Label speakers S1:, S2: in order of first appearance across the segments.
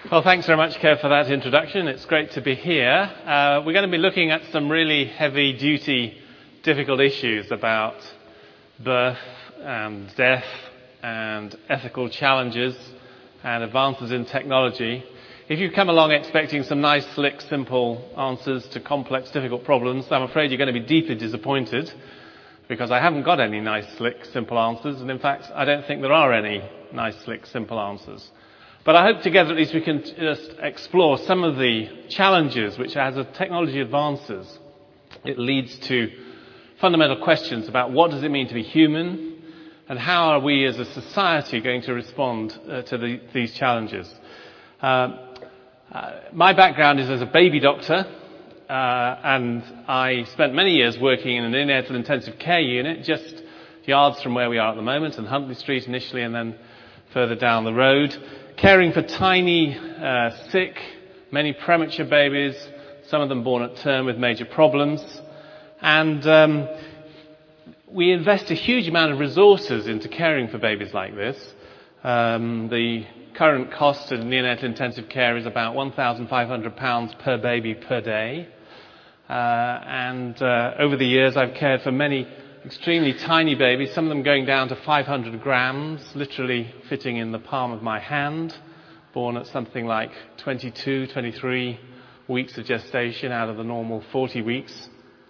S1: Well, thanks very much, Kev, for that introduction. It's great to be here. We're going to be looking at some really heavy-duty, difficult issues about birth and death and ethical challenges and advances in technology. If you've come along expecting some nice, slick, simple answers to complex, difficult problems, I'm afraid you're going to be deeply disappointed because I haven't got any nice, slick, simple answers. And in fact, I don't think there are any nice, slick, simple answers. But I hope together at least we can just explore some of the challenges which, as technology advances, it leads to fundamental questions about what does it mean to be human and how are we as a society going to respond to these challenges. My background is as a baby doctor, and I spent many years working in an neonatal intensive care unit just yards from where we are at the moment, in Huntley Street initially and then further down the road, caring for tiny, sick, many premature babies, some of them born at term with major problems. And we invest a huge amount of resources into caring for babies like this. The current cost of neonatal intensive care is about £1,500 per baby per day. Over the years I've cared for many extremely tiny babies, some of them going down to 500 grams, literally fitting in the palm of my hand, born at something like 22, 23 weeks of gestation out of the normal 40 weeks.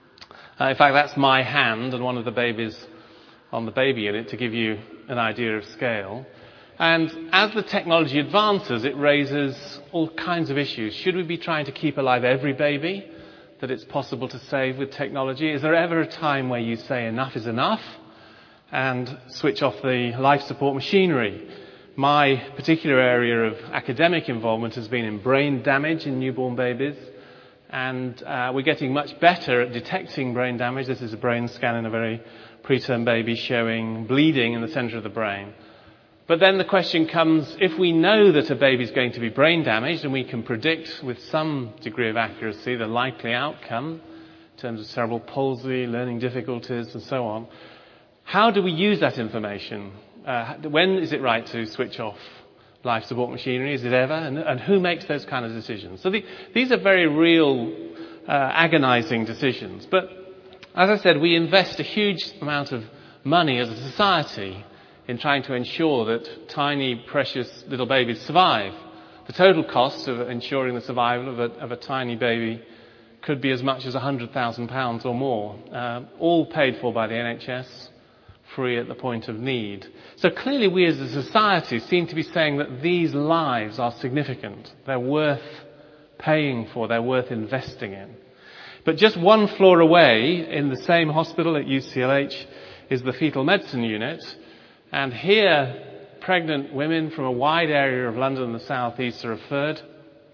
S1: In fact, that's my hand and one of the babies on the baby unit to give you an idea of scale. And as the technology advances, it raises all kinds of issues. Should we be trying to keep alive every baby that it's possible to save with technology? Is there ever a time where you say enough is enough and switch off the life support machinery? My particular area of academic involvement has been in brain damage in newborn babies, and we're getting much better at detecting brain damage. This is a brain scan in a very preterm baby showing bleeding in the center of the brain. But then the question comes, if we know that a baby is going to be brain damaged and we can predict with some degree of accuracy the likely outcome in terms of cerebral palsy, learning difficulties and so on, how do we use that information? When is it right to switch off life support machinery? Is it ever? And who makes those kind of decisions? So these are very real, agonizing decisions. But as I said, we invest a huge amount of money as a society in trying to ensure that tiny, precious little babies survive. The total cost of ensuring the survival of a tiny baby could be as much as £100,000 or more, all paid for by the NHS, free at the point of need. So clearly we as a society seem to be saying that these lives are significant. They're worth paying for, they're worth investing in. But just one floor away in the same hospital at UCLH is the fetal medicine unit. And here, pregnant women from a wide area of London and the South East are referred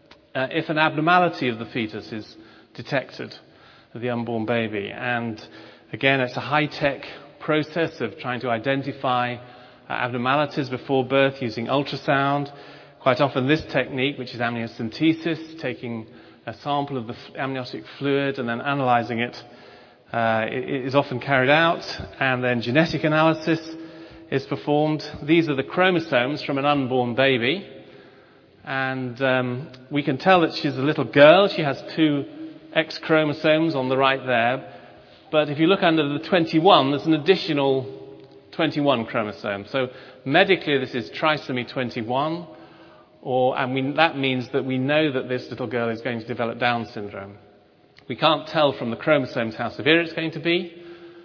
S1: if an abnormality of the fetus is detected, of the unborn baby. And again, it's a high-tech process of trying to identify abnormalities before birth using ultrasound. Quite often this technique, which is amniocentesis, taking a sample of the amniotic fluid and then analyzing it, is often carried out. And then genetic analysis is performed. These are the chromosomes from an unborn baby. And we can tell that she's a little girl. She has 2 X chromosomes on the right there. But if you look under the 21, there's an additional 21 chromosome. So medically this is trisomy 21. That means that we know that this little girl is going to develop Down syndrome. We can't tell from the chromosomes how severe it's going to be.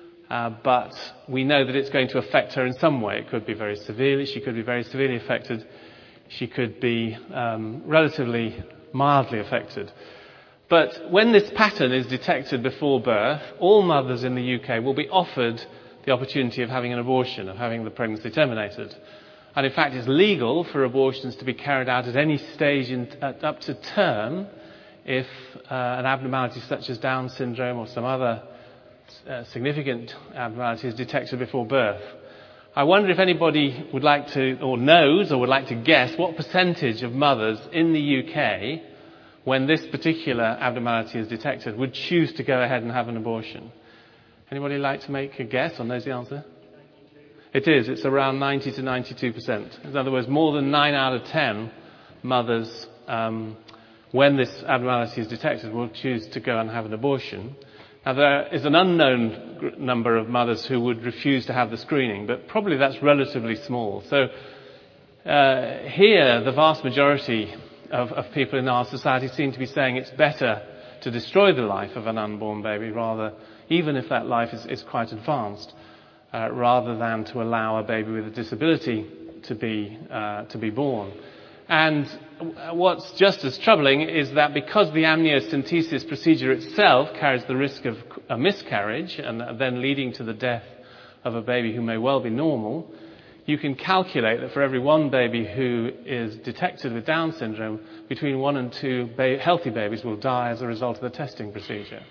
S1: But we know that it's going to affect her in some way. It could be very severely. She could be very severely affected. She could be relatively mildly affected. But when this pattern is detected before birth, all mothers in the UK will be offered the opportunity of having an abortion, of having the pregnancy terminated. And in fact, it's legal for abortions to be carried out at any stage up to term if an abnormality such as Down syndrome or some other significant abnormality is detected before birth. I wonder if anybody would like to, or knows, or would like to guess what percentage of mothers in the UK, when this particular abnormality is detected, would choose to go ahead and have an abortion. Anybody like to make a guess or knows the answer? It is. It's around 90 to 92%. In other words, more than 9 out of 10 mothers when this abnormality is detected, will choose to go and have an abortion. Now, there is an unknown number of mothers who would refuse to have the screening, but probably that's relatively small. So here, the vast majority of people in our society seem to be saying it's better to destroy the life of an unborn baby, rather, even if that life is quite advanced, rather than to allow a baby with a disability to be born. And what's just as troubling is that because the amniocentesis procedure itself carries the risk of a miscarriage and then leading to the death of a baby who may well be normal, you can calculate that for every one baby who is detected with Down syndrome, between 1 and 2 healthy babies will die as a result of the testing procedure.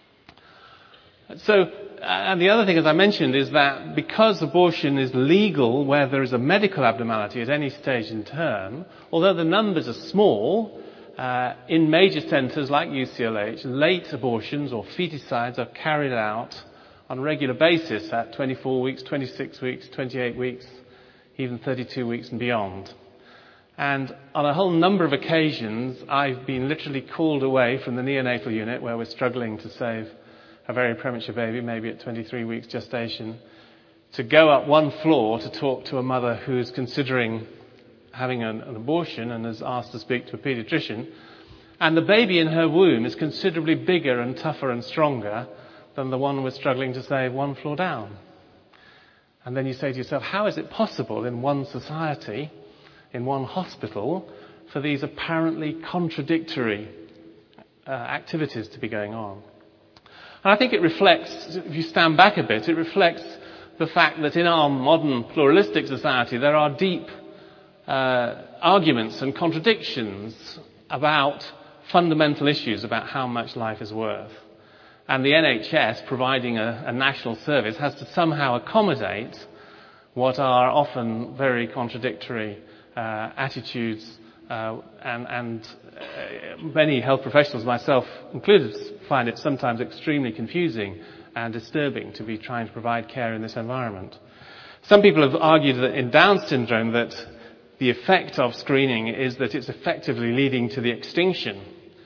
S1: So, and the other thing, as I mentioned, is that because abortion is legal where there is a medical abnormality at any stage in term, although the numbers are small, in major centres like UCLH, late abortions or feticides are carried out on a regular basis at 24 weeks, 26 weeks, 28 weeks, even 32 weeks and beyond. And on a whole number of occasions, I've been literally called away from the neonatal unit where we're struggling to save a very premature baby, maybe at 23 weeks gestation, to go up one floor to talk to a mother who's considering having an abortion and has asked to speak to a paediatrician. And the baby in her womb is considerably bigger and tougher and stronger than the one we're struggling to save one floor down. And then you say to yourself, how is it possible in one society, in one hospital, for these apparently contradictory activities to be going on? And I think it reflects, if you stand back a bit, it reflects the fact that in our modern pluralistic society there are deep arguments and contradictions about fundamental issues about how much life is worth. And the NHS, providing a national service, has to somehow accommodate what are often very contradictory attitudes, and many health professionals, myself included, find it sometimes extremely confusing and disturbing to be trying to provide care in this environment. Some people have argued that in Down syndrome that the effect of screening is that it's effectively leading to the extinction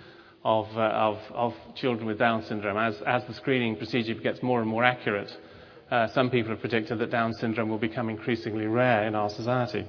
S1: of children with Down syndrome as the screening procedure gets more and more accurate. Some people have predicted that Down syndrome will become increasingly rare in our society.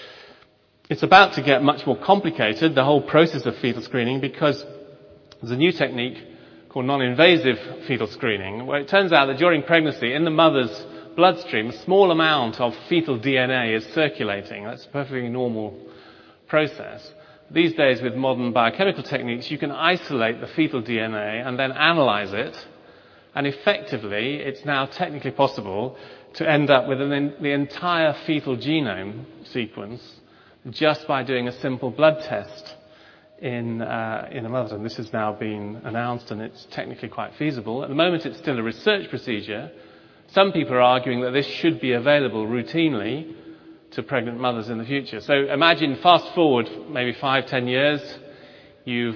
S1: It's about to get much more complicated, the whole process of fetal screening, because there's a new technique called non-invasive fetal screening, where it turns out that during pregnancy, in the mother's bloodstream, a small amount of fetal DNA is circulating. That's a perfectly normal process. These days, with modern biochemical techniques, you can isolate the fetal DNA and then analyze it, and effectively, it's now technically possible to end up with the entire fetal genome sequence just by doing a simple blood test in a mother. And this has now been announced and it's technically quite feasible. At the moment it's still a research procedure. Some people are arguing that this should be available routinely to pregnant mothers in the future. So imagine fast forward maybe 5-10 years, you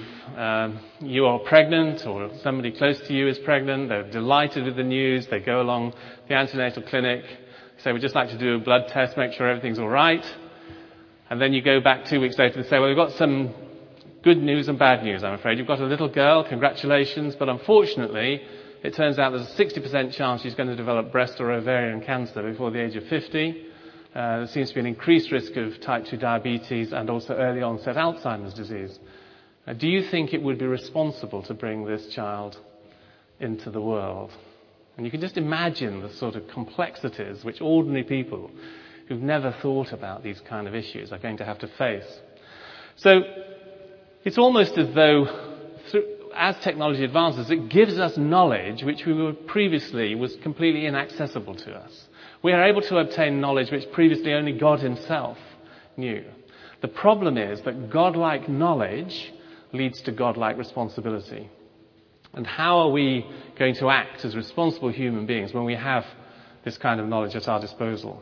S1: are pregnant or somebody close to you is pregnant, they're delighted with the news, they go along the antenatal clinic, say we'd just like to do a blood test, make sure everything's all right. And then you go back 2 weeks later and say, well, we've got some good news and bad news, I'm afraid. You've got a little girl, congratulations, but unfortunately, it turns out there's a 60% chance she's going to develop breast or ovarian cancer before the age of 50. There seems to be an increased risk of type 2 diabetes and also early onset Alzheimer's disease. Do you think it would be responsible to bring this child into the world? And you can just imagine the sort of complexities which ordinary people who've never thought about these kind of issues are going to have to face. So it's almost as though as technology advances, it gives us knowledge which previously was completely inaccessible to us. We are able to obtain knowledge which previously only God himself knew. The problem is that godlike knowledge leads to godlike responsibility. And how are we going to act as responsible human beings when we have this kind of knowledge at our disposal?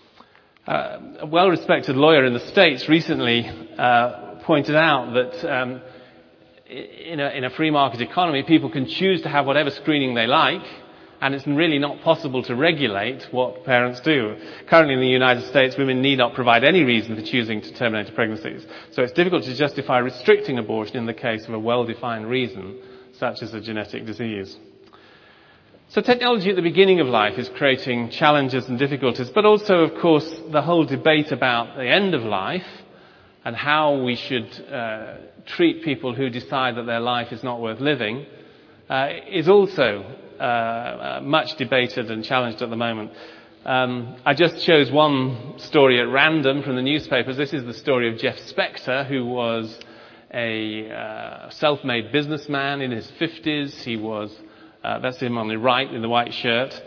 S1: A well-respected lawyer in the States recently pointed out that in a free market economy, people can choose to have whatever screening they like, And it's really not possible to regulate what parents do. Currently in the United States, women need not provide any reason for choosing to terminate pregnancies. So it's difficult to justify restricting abortion in the case of a well-defined reason, such as a genetic disease. So technology at the beginning of life is creating challenges and difficulties, but also, of course, the whole debate about the end of life and how we should treat people who decide that their life is not worth living is also much debated and challenged at the moment. I just chose one story at random from the newspapers. This is the story of Jeff Spector, who was a self-made businessman in his 50s. He was, that's him on the right in the white shirt.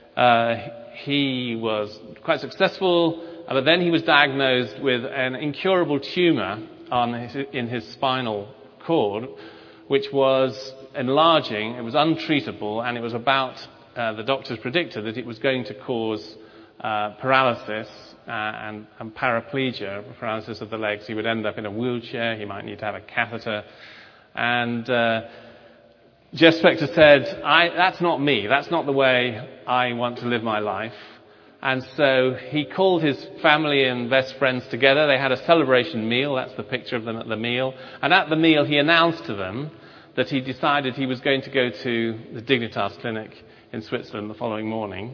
S1: He was quite successful, but then he was diagnosed with an incurable tumor in his spinal cord, which was enlarging, it was untreatable, and it was about, the doctors predicted that it was going to cause paralysis and paraplegia, paralysis of the legs. He would end up in a wheelchair, he might need to have a catheter. And Jeff Spector said, that's not me, that's not the way I want to live my life. And so he called his family and best friends together. They had a celebration meal, that's the picture of them at the meal. And at the meal he announced to them that he decided he was going to go to the Dignitas clinic in Switzerland the following morning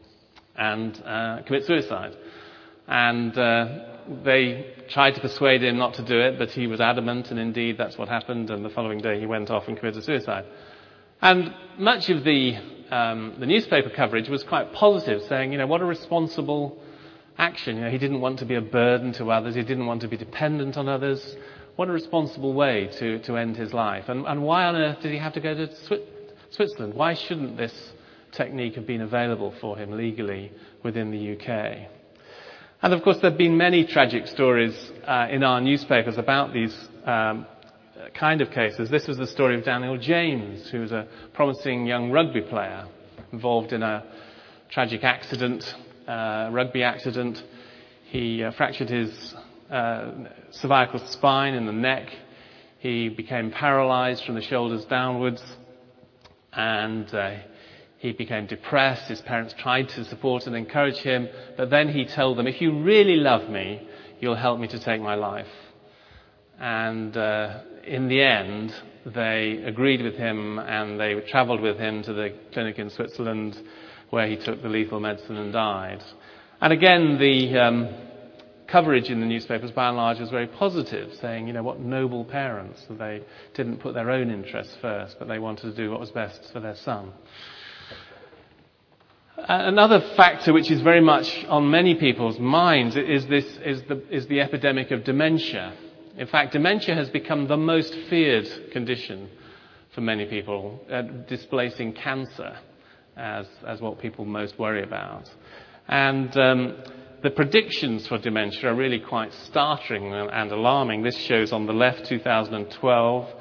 S1: and commit suicide. And they tried to persuade him not to do it, but he was adamant, and indeed that's what happened, and the following day he went off and committed suicide. And much of the newspaper coverage was quite positive, saying, what a responsible action. He didn't want to be a burden to others, he didn't want to be dependent on others. What a responsible way to end his life. And why on earth did he have to go to Switzerland? Why shouldn't this technique have been available for him legally within the UK? And of course there have been many tragic stories in our newspapers about these kind of cases. This was the story of Daniel James, who was a promising young rugby player involved in a tragic accident, rugby accident. He fractured his cervical spine in the neck. He became paralyzed from the shoulders downwards, and he became depressed. His parents tried to support and encourage him, but then he told them, if you really love me, you'll help me to take my life. And in the end, they agreed with him, and they traveled with him to the clinic in Switzerland where he took the lethal medicine and died. And again, the coverage in the newspapers by and large was very positive, saying, what noble parents. They didn't put their own interests first, but they wanted to do what was best for their son. Another factor which is very much on many people's minds is the epidemic of dementia. In fact, dementia has become the most feared condition for many people, displacing cancer as what people most worry about. And the predictions for dementia are really quite startling and alarming. This shows on the left 2012,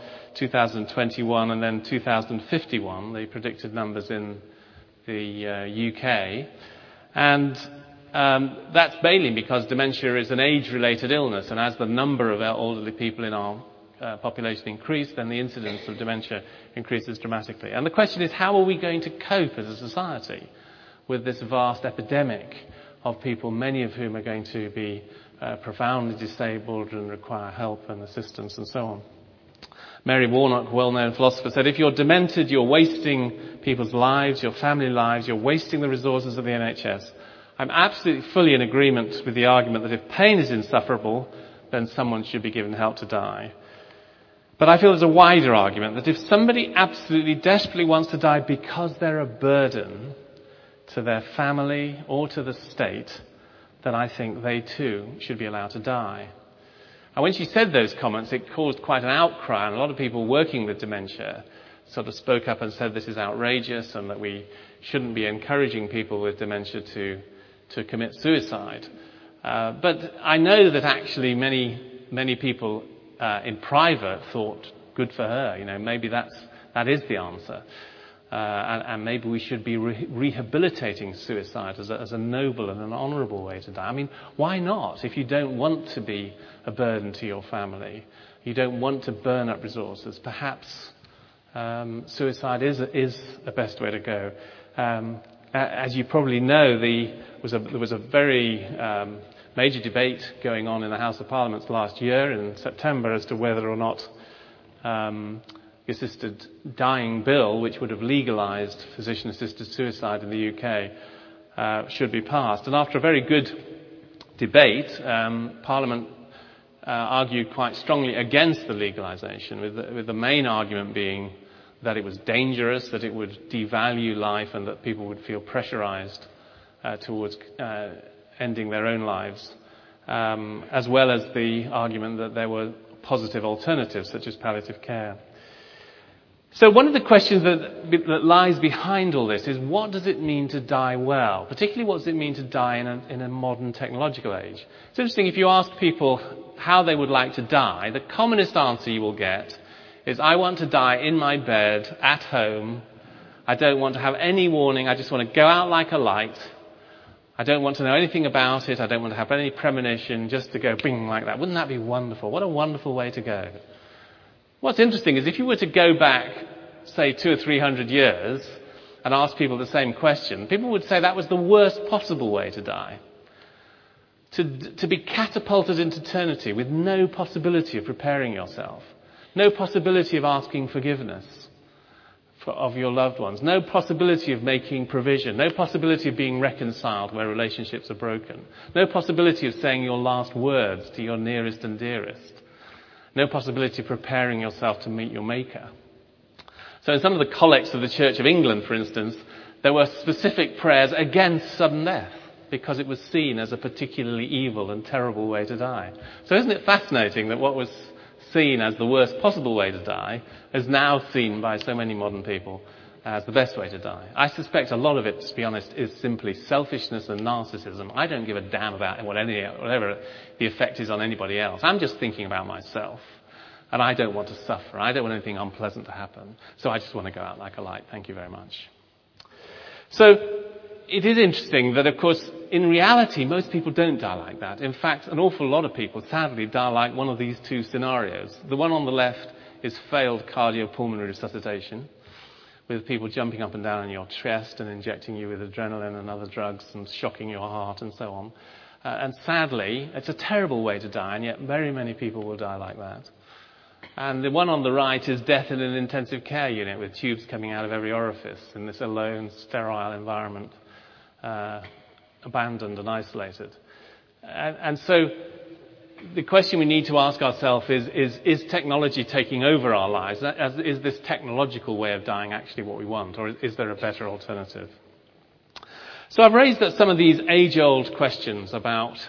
S1: 2021, and then 2051, the predicted numbers in the UK. And that's mainly because dementia is an age-related illness, and as the number of elderly people in our population increase, then the incidence of dementia increases dramatically. And the question is, how are we going to cope as a society with this vast epidemic of people, many of whom are going to be profoundly disabled and require help and assistance and so on? Mary Warnock, well-known philosopher, said, if you're demented, you're wasting people's lives, your family lives, you're wasting the resources of the NHS. I'm absolutely fully in agreement with the argument that if pain is insufferable, then someone should be given help to die. But I feel there's a wider argument that if somebody absolutely desperately wants to die because they're a burden to their family or to the state, then I think they too should be allowed to die. And when she said those comments, it caused quite an outcry, and a lot of people working with dementia sort of spoke up and said this is outrageous and that we shouldn't be encouraging people with dementia to commit suicide. But I know that actually many people in private thought, good for her, maybe that is the answer. And maybe we should be rehabilitating suicide as a noble and an honourable way to die. I mean, why not? If you don't want to be a burden to your family, you don't want to burn up resources, perhaps suicide is the best way to go. As you probably know, there was a very major debate going on in the House of Parliament last year in September as to whether or not the assisted dying bill, which would have legalised physician-assisted suicide in the UK, should be passed. And after a very good debate, Parliament argued quite strongly against the legalisation, with the main argument being that it was dangerous, that it would devalue life, and that people would feel pressurised towards ending their own lives, as well as the argument that there were positive alternatives such as palliative care. So one of the questions that lies behind all this is, what does it mean to die well? Particularly, what does it mean to die in a modern technological age? It's interesting, if you ask people how they would like to die, the commonest answer you will get is, I want to die in my bed, at home. I don't want to have any warning. I just want to go out like a light. I don't want to know anything about it. I don't want to have any premonition, just to go bing like that. Wouldn't that be wonderful? What a wonderful way to go. What's interesting is, if you were to go back, say, 200 or 300 years and ask people the same question, people would say that was the worst possible way to die. To be catapulted into eternity with no possibility of preparing yourself, no possibility of asking forgiveness of your loved ones, no possibility of making provision, no possibility of being reconciled where relationships are broken, no possibility of saying your last words to your nearest and dearest, no possibility of preparing yourself to meet your Maker. So in some of the collects of the Church of England, for instance, there were specific prayers against sudden death, because it was seen as a particularly evil and terrible way to die. So isn't it fascinating that what was seen as the worst possible way to die is now seen by so many modern people as the best way to die? I suspect a lot of it, to be honest, is simply selfishness and narcissism. I don't give a damn about whatever the effect is on anybody else. I'm just thinking about myself. And I don't want to suffer. I don't want anything unpleasant to happen. So I just want to go out like a light. Thank you very much. So it is interesting that, of course, in reality, most people don't die like that. In fact, an awful lot of people, sadly, die like one of these two scenarios. The one on the left is failed cardiopulmonary resuscitation, with people jumping up and down in your chest and injecting you with adrenaline and other drugs and shocking your heart and so on. And sadly, it's a terrible way to die, and yet very many people will die like that. And the one on the right is death in an intensive care unit, with tubes coming out of every orifice in this alone, sterile environment, abandoned and isolated. And so the question we need to ask ourselves is technology taking over our lives? Is this technological way of dying actually what we want, or is there a better alternative? So I've raised some of these age-old questions about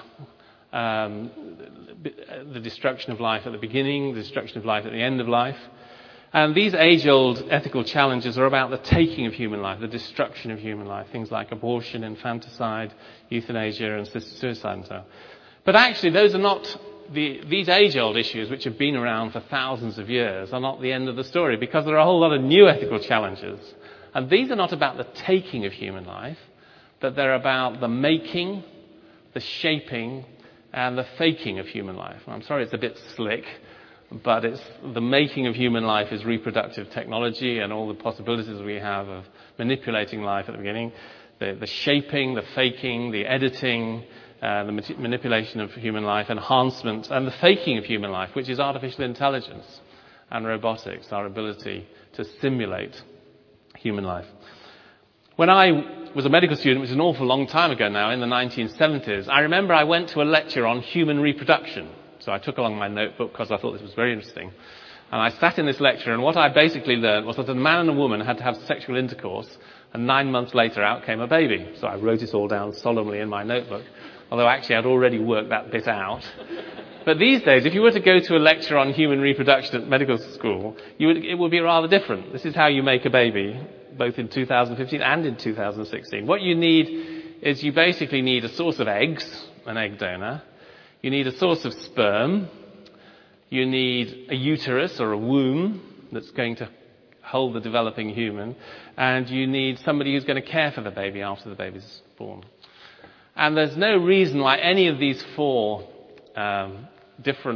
S1: the destruction of life at the beginning, the destruction of life at the end of life. And these age-old ethical challenges are about the taking of human life, the destruction of human life, things like abortion, infanticide, euthanasia, and assisted suicide and so on. But actually, those are not these age-old issues, which have been around for thousands of years, are not the end of the story, because there are a whole lot of new ethical challenges. And these are not about the taking of human life, but they're about the making, the shaping, and the faking of human life. I'm sorry it's a bit slick, but it's the making of human life is reproductive technology and all the possibilities we have of manipulating life at the beginning. The shaping, the faking, the editing, the manipulation of human life, enhancement, and the faking of human life, which is artificial intelligence and robotics, our ability to simulate human life. When I was a medical student, which is an awful long time ago now, in the 1970s, I remember I went to a lecture on human reproduction. So I took along my notebook because I thought this was very interesting. And I sat in this lecture, and what I basically learned was that a man and a woman had to have sexual intercourse, and 9 months later out came a baby. So I wrote it all down solemnly in my notebook, although actually I'd already worked that bit out. But these days, if you were to go to a lecture on human reproduction at medical school, it would be rather different. This is how you make a baby, both in 2015 and in 2016. What you need is you basically need a source of eggs, an egg donor. You need a source of sperm. You need a uterus or a womb that's going to hold the developing human. And you need somebody who's going to care for the baby after the baby's born. And there's no reason why any of these four different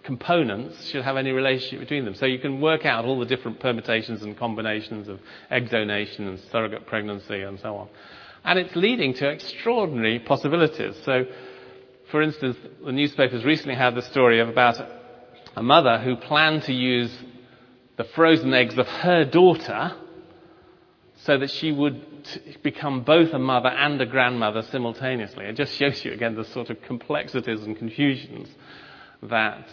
S1: components should have any relationship between them. So you can work out all the different permutations and combinations of egg donation and surrogate pregnancy and so on. And it's leading to extraordinary possibilities. So, for instance, the newspapers recently had the story about a mother who planned to use the frozen eggs of her daughter so that she would become both a mother and a grandmother simultaneously. It just shows you again the sort of complexities and confusions that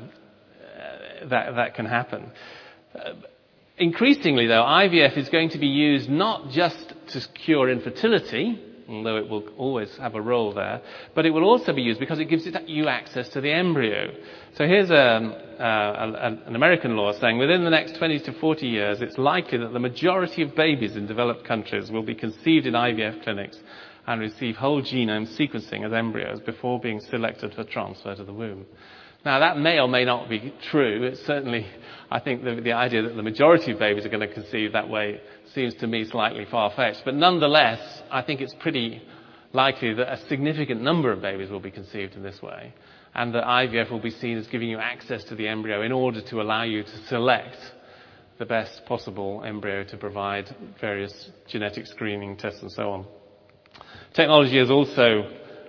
S1: can happen. Increasingly, though, IVF is going to be used not just to cure infertility, although it will always have a role there, but it will also be used because it gives you access to the embryo. So here's an American law saying within the next 20 to 40 years, it's likely that the majority of babies in developed countries will be conceived in IVF clinics and receive whole genome sequencing as embryos before being selected for transfer to the womb. Now that may or may not be true. It's certainly, I think the idea that the majority of babies are going to conceive that way seems to me slightly far-fetched. But nonetheless, I think it's pretty likely that a significant number of babies will be conceived in this way. And that IVF will be seen as giving you access to the embryo in order to allow you to select the best possible embryo to provide various genetic screening tests and so on. Technology is also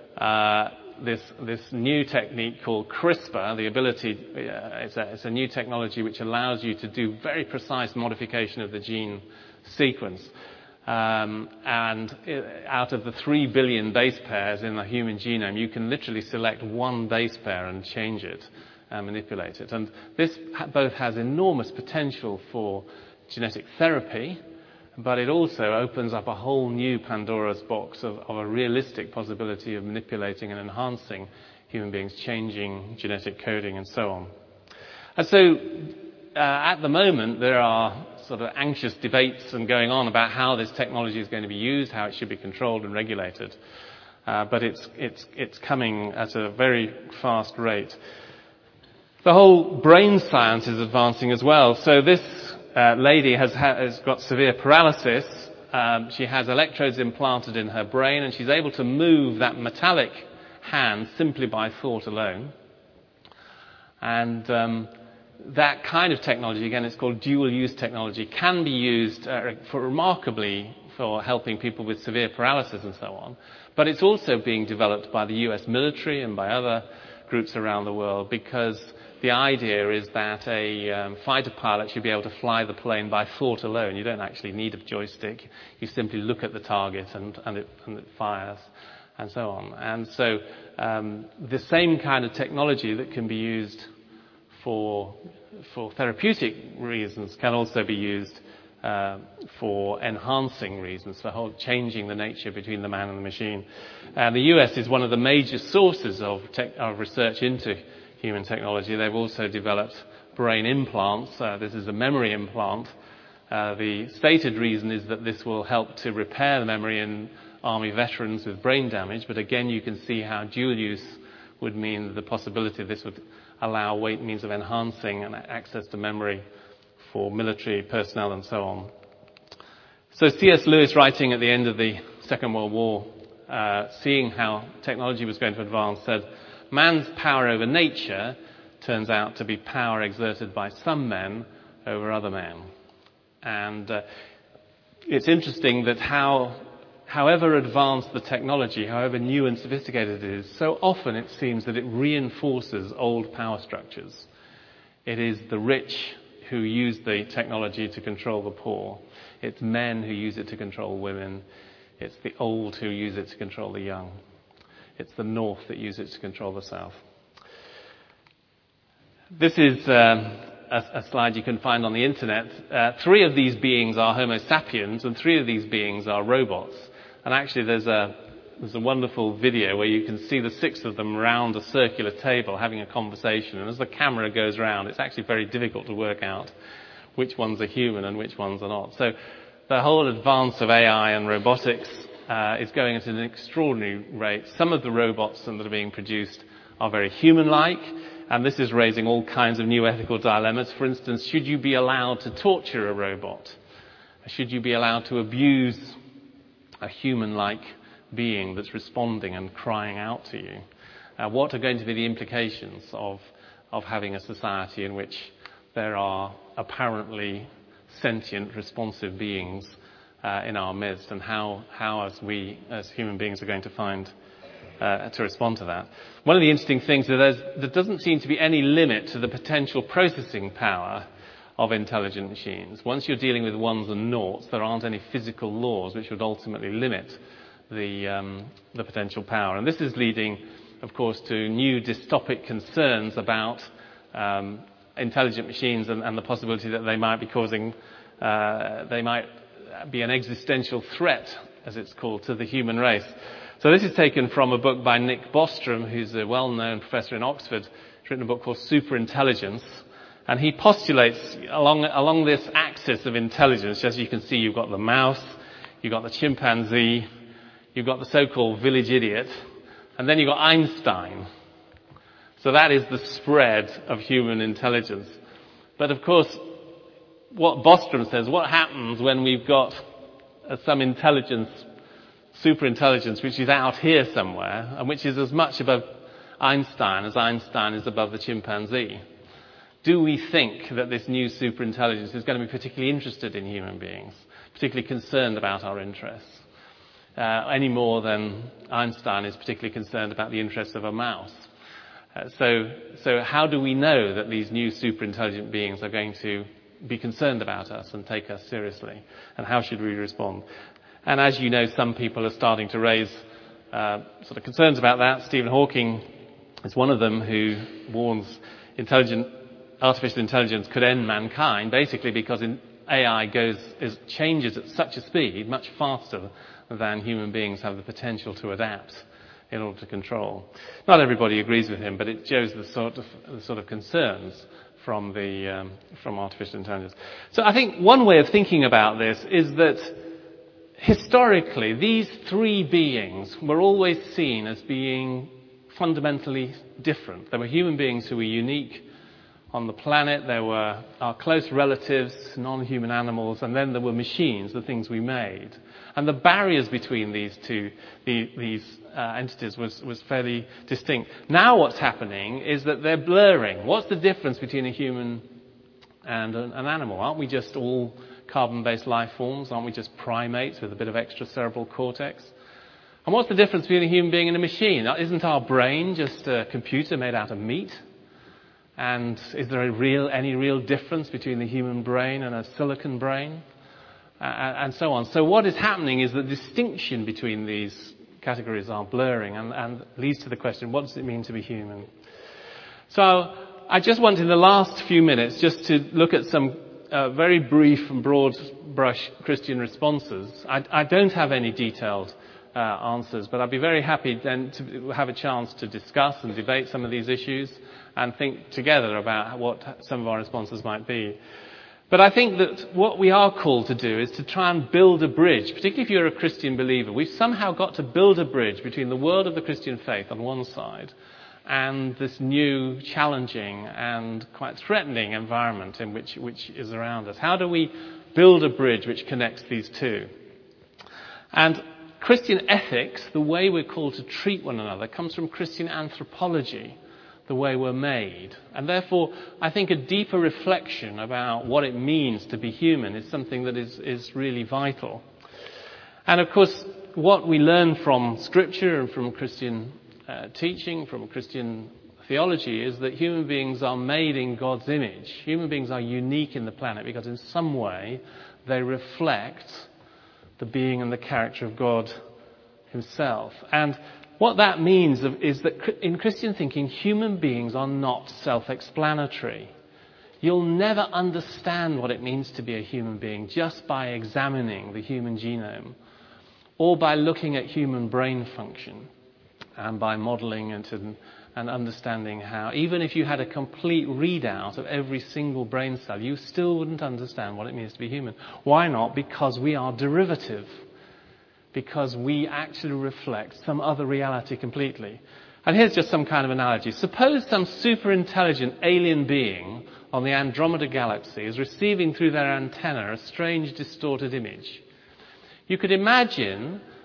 S1: this new technique called CRISPR, the ability, it's a new technology which allows you to do very precise modification of the gene sequence. And out of the 3 billion base pairs in the human genome, you can literally select one base pair and change it and manipulate it. And this both has enormous potential for genetic therapy, but it also opens up a whole new Pandora's box of a realistic possibility of manipulating and enhancing human beings, changing genetic coding and so on. And so, at the moment, there are sort of anxious debates and going on about how this technology is going to be used, how it should be controlled and regulated. But it's coming at a very fast rate. The whole brain science is advancing as well. So this lady has got severe paralysis. She has electrodes implanted in her brain, and she's able to move that metallic hand simply by thought alone. And that kind of technology, again, it's called dual-use technology, can be used remarkably for helping people with severe paralysis and so on. But it's also being developed by the US military and by other groups around the world, because the idea is that a fighter pilot should be able to fly the plane by thought alone. You don't actually need a joystick. You simply look at the target and it fires and so on. And so the same kind of technology that can be used for therapeutic reasons can also be used for enhancing reasons, for changing the nature between the man and the machine. The US is one of the major sources of research into human technology. They've also developed brain implants. This is a memory implant. The stated reason is that this will help to repair the memory in Army veterans with brain damage, but again you can see how dual use would mean the possibility this would allow means of enhancing and access to memory for military personnel and so on. So C.S. Lewis, writing at the end of the Second World War, seeing how technology was going to advance, said, "Man's power over nature turns out to be power exerted by some men over other men." And it's interesting that however advanced the technology, however new and sophisticated it is, so often it seems that it reinforces old power structures. It is the rich who use the technology to control the poor. It's men who use it to control women. It's the old who use it to control the young. It's the North that use it to control the South. This is a slide you can find on the internet. 3 of these beings are Homo sapiens, and 3 of these beings are robots. And actually there's a wonderful video where you can see the 6 of them around a circular table having a conversation. And as the camera goes round, it's actually very difficult to work out which ones are human and which ones are not. So the whole advance of AI and robotics is going at an extraordinary rate. Some of the robots that are being produced are very human-like, and this is raising all kinds of new ethical dilemmas. For instance, should you be allowed to torture a robot? Should you be allowed to abuse a human-like being that's responding and crying out to you? What are going to be the implications of of having a society in which there are apparently sentient, responsive beings in our midst, and how as human beings are going to find to respond to that. One of the interesting things is there doesn't seem to be any limit to the potential processing power of intelligent machines. Once you're dealing with ones and noughts, there aren't any physical laws which would ultimately limit the potential power. And this is leading, of course, to new dystopic concerns about intelligent machines and the possibility that they might be an existential threat, as it's called, to the human race. So this is taken from a book by Nick Bostrom, who's a well-known professor in Oxford. He's written a book called Superintelligence, and he postulates along this axis of intelligence, as you can see, you've got the mouse, you've got the chimpanzee, you've got the so-called village idiot, and then you've got Einstein. So that is the spread of human intelligence. But of course, what Bostrom says, what happens when we've got some intelligence, superintelligence, which is out here somewhere, and which is as much above Einstein as Einstein is above the chimpanzee? Do we think that this new superintelligence is going to be particularly interested in human beings, particularly concerned about our interests, any more than Einstein is particularly concerned about the interests of a mouse? So how do we know that these new superintelligent beings are going to be concerned about us and take us seriously? And how should we respond? And as you know, some people are starting to raise sort of concerns about that. Stephen Hawking is one of them, who warns artificial intelligence could end mankind, basically because AI changes at such a speed, much faster than human beings have the potential to adapt in order to control. Not everybody agrees with him, but it shows the sort of concerns from artificial intelligence. So I think one way of thinking about this is that historically these three beings were always seen as being fundamentally different. There were human beings who were unique on the planet, there were our close relatives, non-human animals, and then there were machines, the things we made. And the barriers between these entities was fairly distinct. Now what's happening is that they're blurring. What's the difference between a human and an animal? Aren't we just all carbon-based life forms? Aren't we just primates with a bit of extracerebral cortex? And what's the difference between a human being and a machine? Isn't our brain just a computer made out of meat? And is there any real difference between the human brain and a silicon brain? And so on. So what is happening is the distinction between these categories are blurring and leads to the question, what does it mean to be human? So I just want in the last few minutes just to look at some very brief and broad brush Christian responses. I don't have any detailed answers, but I'd be very happy then to have a chance to discuss and debate some of these issues and think together about what some of our responses might be. But I think that what we are called to do is to try and build a bridge, particularly if you're a Christian believer. We've somehow got to build a bridge between the world of the Christian faith on one side and this new, challenging and quite threatening environment in which is around us. How do we build a bridge which connects these two? And Christian ethics, the way we're called to treat one another, comes from Christian anthropology, the way we're made. And therefore, I think a deeper reflection about what it means to be human is something that is really vital. And of course, what we learn from Scripture and from Christian teaching, from Christian theology, is that human beings are made in God's image. Human beings are unique in the planet because in some way they reflect the being and the character of God himself. And what that means is that in Christian thinking, human beings are not self-explanatory. You'll never understand what it means to be a human being just by examining the human genome or by looking at human brain function and by modeling and understanding how, even if you had a complete readout of every single brain cell, you still wouldn't understand what it means to be human. Why not? Because we are derivative. Because we actually reflect some other reality completely. And here's just some kind of analogy. Suppose some super intelligent alien being on the Andromeda galaxy is receiving through their antenna a strange distorted image. You could imagine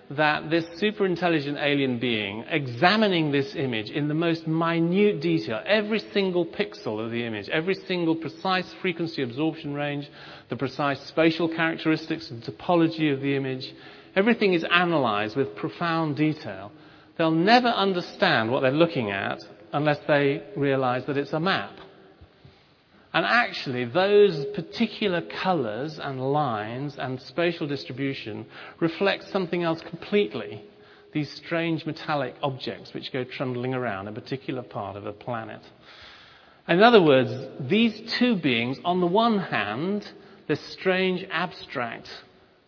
S1: that this super intelligent alien being, examining this image in the most minute detail, every single pixel of the image, every single precise frequency absorption range, the precise spatial characteristics and topology of the image, everything is analyzed with profound detail. They'll never understand what they're looking at unless they realize that it's a map. And actually, those particular colors and lines and spatial distribution reflect something else completely. These strange metallic objects which go trundling around a particular part of the planet. In other words, these two beings, on the one hand, this strange abstract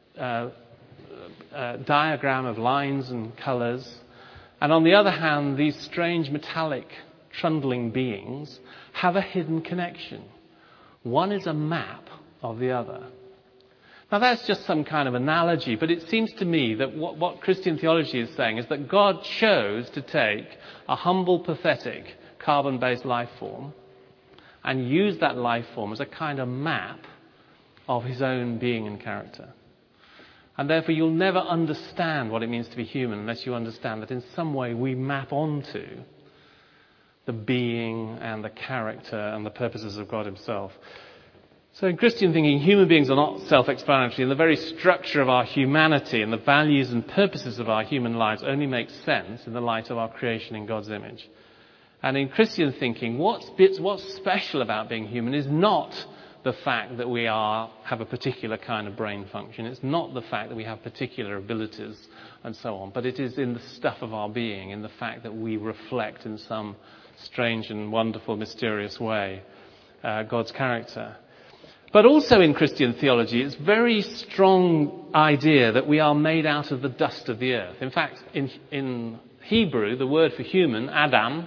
S1: diagram of lines and colors, and on the other hand, these strange metallic trundling beings have a hidden connection. One is a map of the other. Now that's just some kind of analogy, but it seems to me that what Christian theology is saying is that God chose to take a humble, pathetic, carbon-based life form and use that life form as a kind of map of his own being and character. And therefore you'll never understand what it means to be human unless you understand that in some way we map onto the being and the character and the purposes of God himself. So in Christian thinking, human beings are not self-explanatory, and the very structure of our humanity and the values and purposes of our human lives only make sense in the light of our creation in God's image. And in Christian thinking, what's special about being human is not the fact that we have a particular kind of brain function. It's not the fact that we have particular abilities and so on, but it is in the stuff of our being, in the fact that we reflect in some strange and wonderful, mysterious way God's character. But also in Christian theology, it's a very strong idea that we are made out of the dust of the earth. In fact, in Hebrew, the word for human, Adam,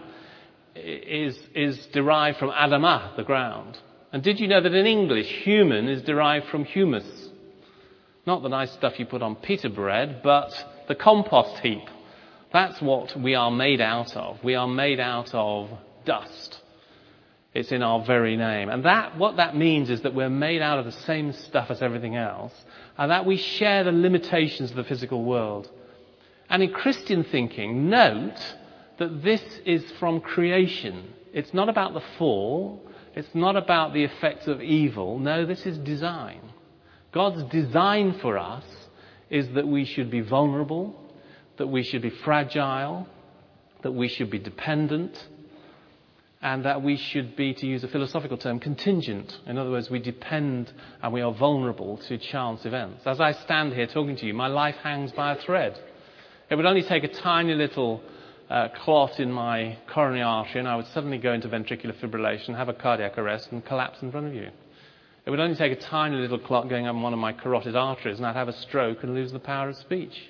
S1: is derived from Adamah, the ground. And did you know that in English, human is derived from humus? Not the nice stuff you put on pita bread, but the compost heap. That's what we are made out of. We are made out of dust. It's in our very name. And what that means is that we're made out of the same stuff as everything else, and that we share the limitations of the physical world. And in Christian thinking, note that this is from creation. It's not about the fall. It's not about the effects of evil. No, this is design. God's design for us is that we should be vulnerable, that we should be fragile, that we should be dependent, and that we should be, to use a philosophical term, contingent. In other words, we depend and we are vulnerable to chance events. As I stand here talking to you, my life hangs by a thread. It would only take a tiny little clot in my coronary artery and I would suddenly go into ventricular fibrillation, have a cardiac arrest and collapse in front of you. It would only take a tiny little clot going up one of my carotid arteries and I'd have a stroke and lose the power of speech.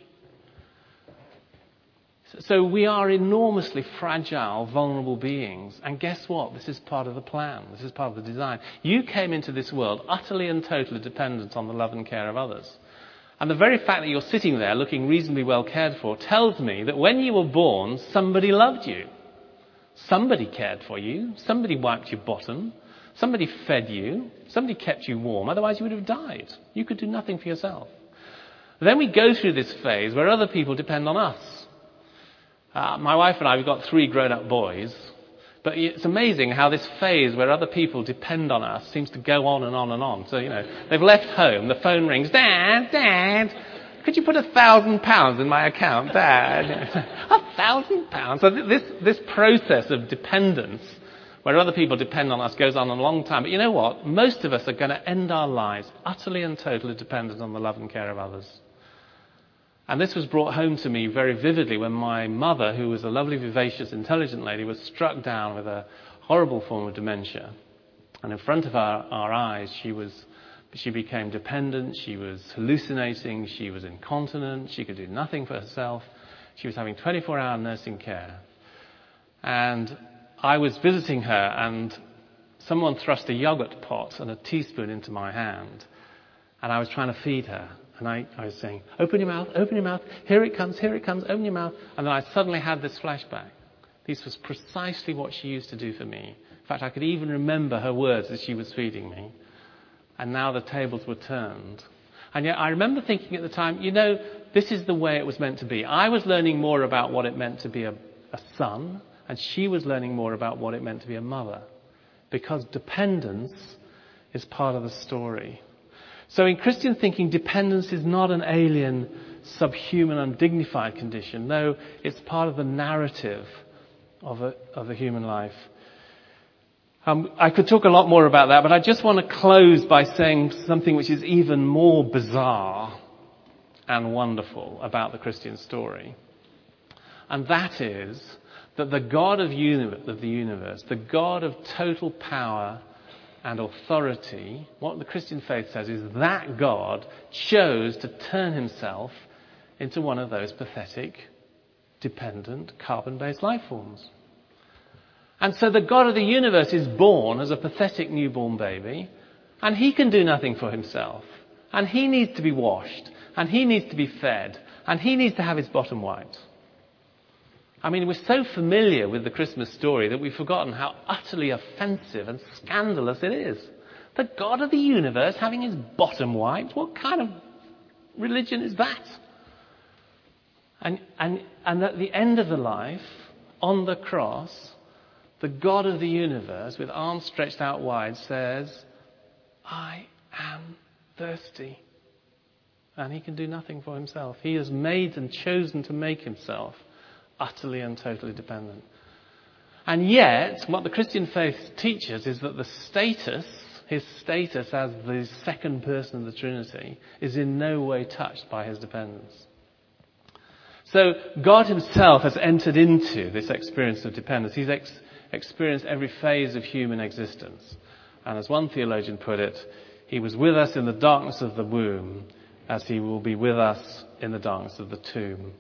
S1: So we are enormously fragile, vulnerable beings. And guess what? This is part of the plan. This is part of the design. You came into this world utterly and totally dependent on the love and care of others. And the very fact that you're sitting there looking reasonably well cared for tells me that when you were born, somebody loved you. Somebody cared for you. Somebody wiped your bottom. Somebody fed you. Somebody kept you warm. Otherwise you would have died. You could do nothing for yourself. Then we go through this phase where other people depend on us. My wife and I, we've got 3 grown-up boys. But it's amazing how this phase where other people depend on us seems to go on and on and on. So, they've left home, the phone rings, Dad, could you put £1,000 in my account, Dad? £1,000? So this process of dependence, where other people depend on us, goes on a long time. But you know what? Most of us are going to end our lives utterly and totally dependent on the love and care of others. And this was brought home to me very vividly when my mother, who was a lovely, vivacious, intelligent lady, was struck down with a horrible form of dementia. And in front of our eyes, she became dependent, she was hallucinating, she was incontinent, she could do nothing for herself. She was having 24-hour nursing care. And I was visiting her and someone thrust a yogurt pot and a teaspoon into my hand. And I was trying to feed her. And I was saying, open your mouth, here it comes, open your mouth. And then I suddenly had this flashback. This was precisely what she used to do for me. In fact, I could even remember her words as she was feeding me. And now the tables were turned. And yet I remember thinking at the time, this is the way it was meant to be. I was learning more about what it meant to be a son, and she was learning more about what it meant to be a mother. Because dependence is part of the story. So in Christian thinking, dependence is not an alien, subhuman, undignified condition. No, it's part of the narrative of a human life. I could talk a lot more about that, but I just want to close by saying something which is even more bizarre and wonderful about the Christian story. And that is that the God of the universe, the God of total power and authority, what the Christian faith says is that God chose to turn himself into one of those pathetic, dependent, carbon-based life forms. And so the God of the universe is born as a pathetic newborn baby, and he can do nothing for himself. And he needs to be washed, and he needs to be fed, and he needs to have his bottom wiped. I mean, we're so familiar with the Christmas story that we've forgotten how utterly offensive and scandalous it is. The God of the universe having his bottom wiped? What kind of religion is that? And at the end of the life, on the cross, the God of the universe, with arms stretched out wide, says, I am thirsty. And he can do nothing for himself. He has made and chosen to make himself utterly and totally dependent. And yet, what the Christian faith teaches is that his status as the second person of the Trinity is in no way touched by his dependence. So God himself has entered into this experience of dependence. He's experienced every phase of human existence. And as one theologian put it, he was with us in the darkness of the womb as he will be with us in the darkness of the tomb.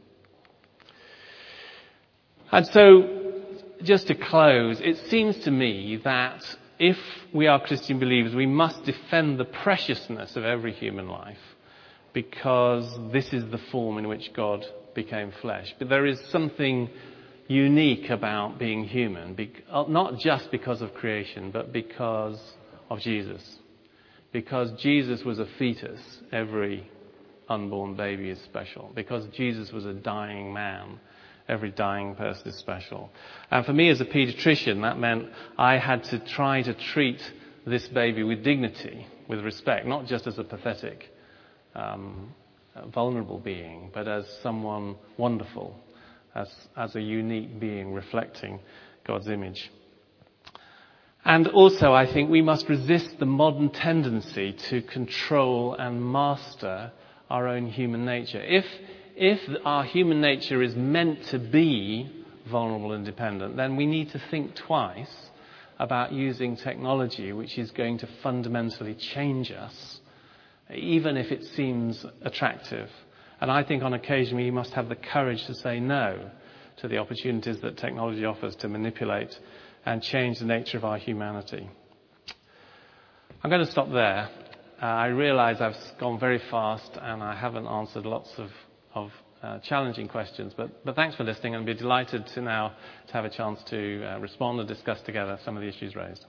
S1: And so, just to close, it seems to me that if we are Christian believers, we must defend the preciousness of every human life, because this is the form in which God became flesh. But there is something unique about being human, not just because of creation, but because of Jesus. Because Jesus was a fetus, every unborn baby is special. Because Jesus was a dying man, every dying person is special. And for me as a pediatrician, that meant I had to try to treat this baby with dignity, with respect, not just as a pathetic, vulnerable being, but as someone wonderful, as a unique being reflecting God's image. And also I think we must resist the modern tendency to control and master our own human nature. If our human nature is meant to be vulnerable and dependent, then we need to think twice about using technology which is going to fundamentally change us, even if it seems attractive. And I think on occasion we must have the courage to say no to the opportunities that technology offers to manipulate and change the nature of our humanity. I'm going to stop there. I realize I've gone very fast and I haven't answered lots of challenging questions, but thanks for listening, and I'll be delighted to have a chance to respond and discuss together some of the issues raised.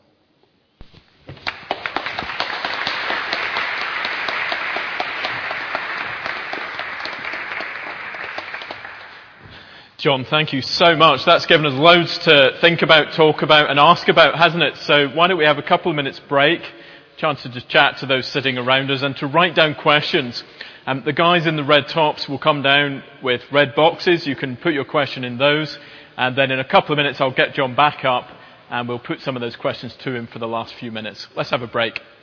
S2: John, thank you so much. That's given us loads to think about, talk about and ask about, hasn't it? So why don't we have a couple of minutes break, chance to just chat to those sitting around us and to write down questions. The guys in the red tops will come down with red boxes. You can put your question in those, and then in a couple of minutes I'll get John back up and we'll put some of those questions to him for the last few minutes. Let's have a break.